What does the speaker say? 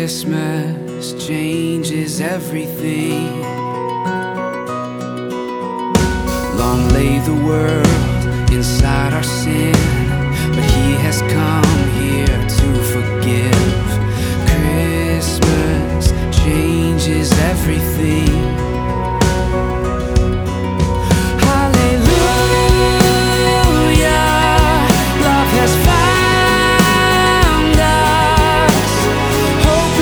Christmas changes everything. Long lay the world inside our sin, but He has come here to forgive.